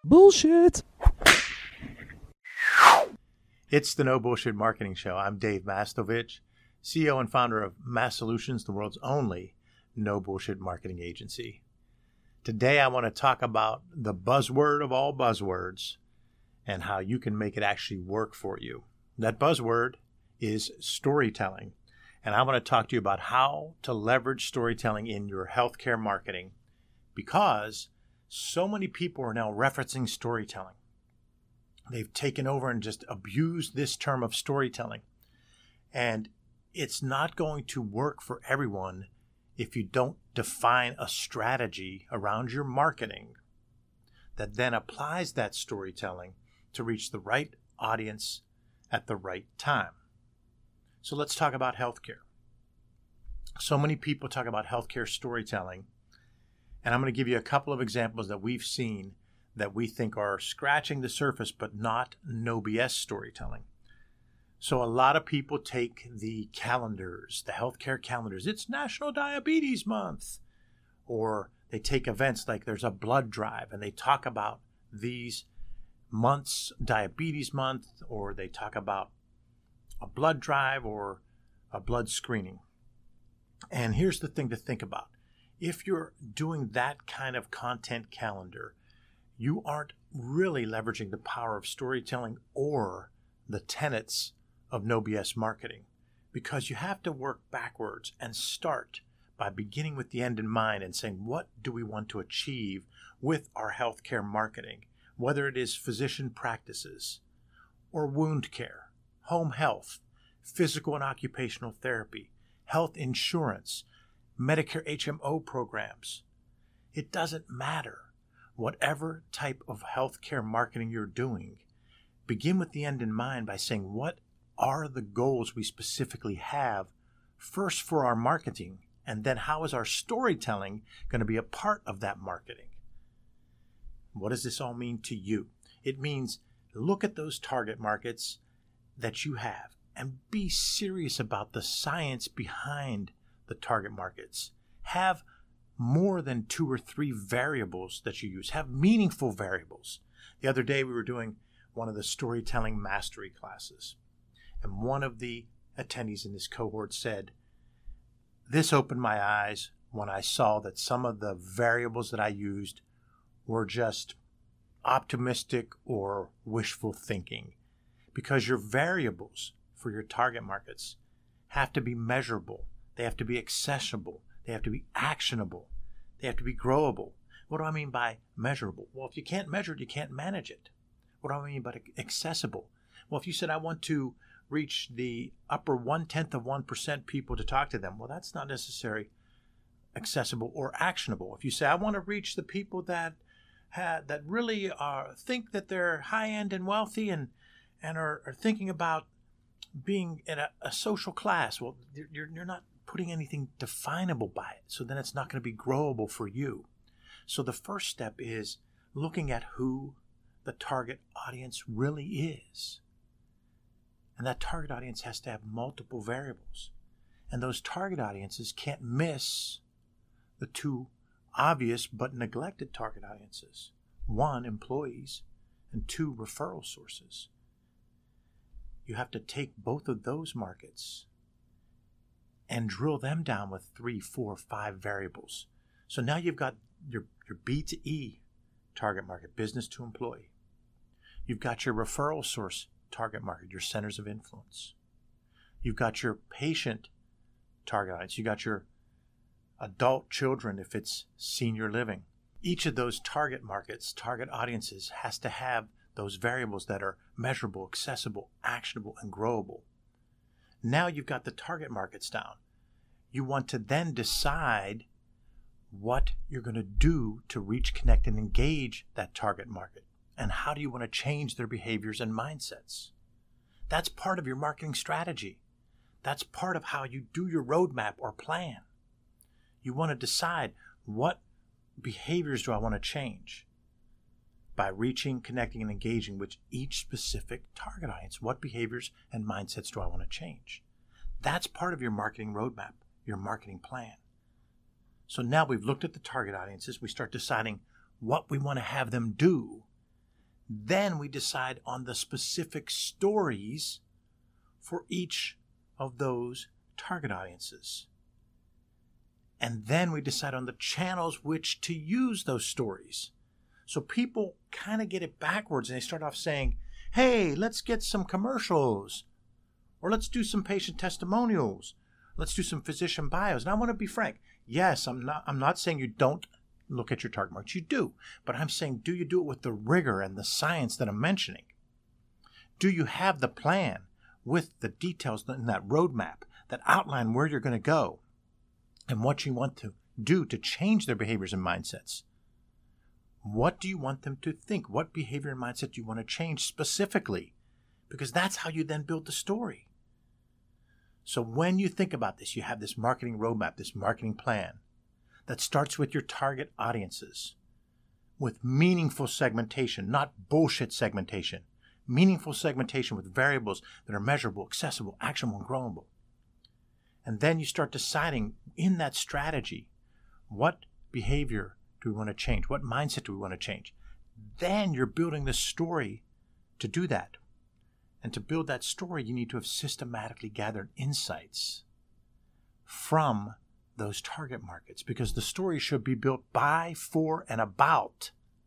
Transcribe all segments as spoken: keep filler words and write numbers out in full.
Bullshit. It's the No Bullshit Marketing Show. I'm Dave Mastovich, C E O and founder of Mass Solutions, the world's only no bullshit marketing agency. Today, I want to talk about the buzzword of all buzzwords and how you can make it actually work for you. That buzzword is storytelling. And I want to talk to you about how to leverage storytelling in your healthcare marketing, because so many people are now referencing storytelling. They've taken over and just abused this term of storytelling. And it's not going to work for everyone if you don't define a strategy around your marketing that then applies that storytelling to reach the right audience at the right time. So let's talk about healthcare. So many people talk about healthcare storytelling, and I'm going to give you a couple of examples that we've seen that we think are scratching the surface but not no B S storytelling. So a lot of people take the calendars, the healthcare calendars. It's National Diabetes Month. Or they take events like there's a blood drive and they talk about these months, Diabetes Month, or they talk about a blood drive or a blood screening. And here's the thing to think about. If you're doing that kind of content calendar, you aren't really leveraging the power of storytelling or the tenets of no B S marketing, because you have to work backwards and start by beginning with the end in mind and saying, what do we want to achieve with our healthcare marketing, whether it is physician practices or wound care, home health, physical and occupational therapy, health insurance, Medicare H M O programs. It doesn't matter. Whatever type of healthcare marketing you're doing, begin with the end in mind by saying, what are the goals we specifically have first for our marketing, and then how is our storytelling going to be a part of that marketing? What does this all mean to you? It means look at those target markets that you have and be serious about the science behind the target markets. Have more than two or three variables that you use. Have meaningful variables. The other day we were doing one of the storytelling mastery classes, and one of the attendees in this cohort said, this opened my eyes when I saw that some of the variables that I used were just optimistic or wishful thinking, because your variables for your target markets have to be measurable. They have to be accessible. They have to be actionable. They have to be growable. What do I mean by measurable? Well, if you can't measure it, you can't manage it. What do I mean by accessible? Well, if you said, I want to reach the upper one-tenth of one percent people to talk to them, well, that's not necessarily accessible or actionable. If you say, I want to reach the people that have, that really are, think that they're high-end and wealthy and, and are, are thinking about being in a, a social class, well, you're, you're not putting anything definable by it. So then it's not going to be growable for you. So the first step is looking at who the target audience really is. And that target audience has to have multiple variables. And those target audiences can't miss the two obvious but neglected target audiences. One, employees, and two, referral sources. You have to take both of those markets and drill them down with three, four, five variables. So now you've got your, your B to E target market, business to employee. You've got your referral source target market, your centers of influence. You've got your patient target audience. You've got your adult children if it's senior living. Each of those target markets, target audiences, has to have those variables that are measurable, accessible, actionable, and growable. Now you've got the target markets down. You want to then decide what you're going to do to reach, connect, and engage that target market. And how do you want to change their behaviors and mindsets? That's part of your marketing strategy. That's part of how you do your roadmap or plan. You want to decide, what behaviors do I want to change by reaching, connecting, and engaging with each specific target audience? What behaviors and mindsets do I want to change? That's part of your marketing roadmap, your marketing plan. So now we've looked at the target audiences. We start deciding what we want to have them do Then we decide on the specific stories for each of those target audiences. And then we decide on the channels which to use those stories. So people kind of get it backwards and they start off saying, hey, let's get some commercials, or let's do some patient testimonials. Let's do some physician bios. And I want to be frank. Yes, I'm not, I'm not saying you don't look at your target markets. You do. But I'm saying, do you do it with the rigor and the science that I'm mentioning? Do you have the plan with the details in that roadmap that outline where you're going to go and what you want to do to change their behaviors and mindsets? What do you want them to think? What behavior and mindset do you want to change specifically? Because that's how you then build the story. So when you think about this, you have this marketing roadmap, this marketing plan that starts with your target audiences, with meaningful segmentation, not bullshit segmentation, meaningful segmentation with variables that are measurable, accessible, actionable, and growable. And then you start deciding in that strategy, what behavior do we want to change? What mindset do we want to change? Then you're building the story to do that. And to build that story, you need to have systematically gathered insights from those target markets, because the story should be built by, for, and about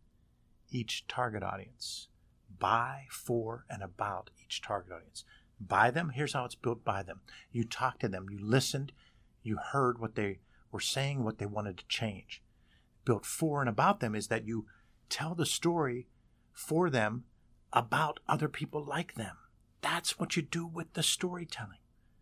each target audience. By, for, and about each target audience. By them, here's how it's built by them. You talked to them, you listened, you heard what they were saying, what they wanted to change. Built for and about them is that you tell the story for them about other people like them. That's what you do with the storytelling.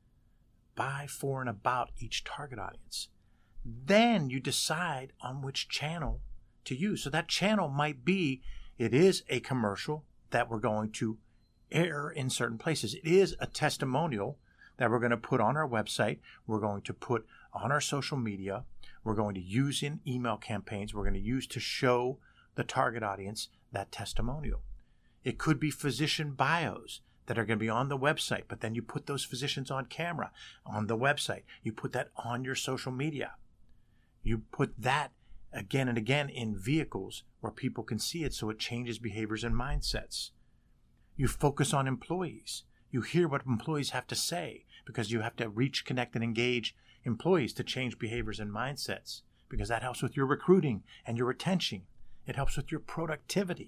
By, for, and about each target audience. Then you decide on which channel to use. So that channel might be, it is a commercial that we're going to air in certain places. It is a testimonial that we're going to put on our website. We're going to put on our social media. We're going to use in email campaigns. We're going to use to show the target audience that testimonial. It could be physician bios that are going to be on the website, but then you put those physicians on camera on the website. You put that on your social media. You put that again and again in vehicles where people can see it so it changes behaviors and mindsets. You focus on employees. You hear what employees have to say because you have to reach, connect, and engage employees to change behaviors and mindsets, because that helps with your recruiting and your retention. It helps with your productivity.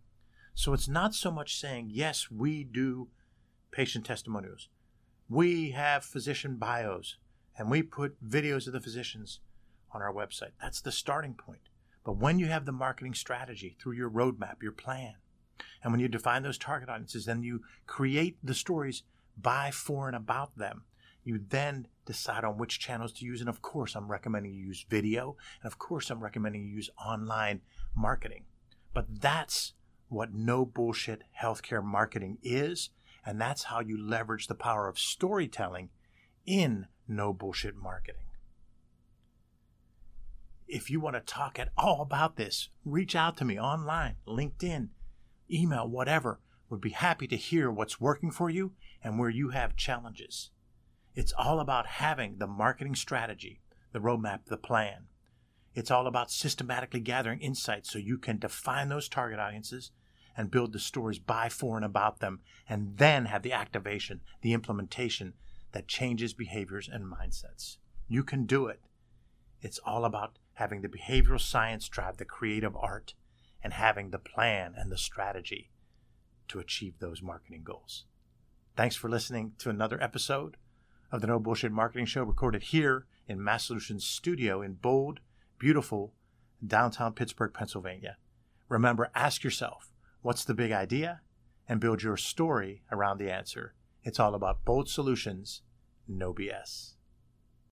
So it's not so much saying, yes, we do patient testimonials. We have physician bios, and we put videos of the physicians on our website. That's the starting point. But when you have the marketing strategy through your roadmap, your plan, and when you define those target audiences, then you create the stories by, for, and about them. You then decide on which channels to use. And of course, I'm recommending you use video. And of course, I'm recommending you use online marketing. But that's what no bullshit healthcare marketing is. And that's how you leverage the power of storytelling in no bullshit marketing. If you want to talk at all about this, reach out to me online, LinkedIn, email, whatever. Would be happy to hear what's working for you and where you have challenges. It's all about having the marketing strategy, the roadmap, the plan. It's all about systematically gathering insights so you can define those target audiences and build the stories by, for, and about them, and then have the activation, the implementation that changes behaviors and mindsets. You can do it. It's all about having the behavioral science drive the creative art and having the plan and the strategy to achieve those marketing goals. Thanks for listening to another episode of the No Bullshit Marketing Show, recorded here in Massolutions Studio in bold, beautiful downtown Pittsburgh, Pennsylvania. Remember, ask yourself, what's the big idea? And build your story around the answer. It's all about bold solutions, no B S.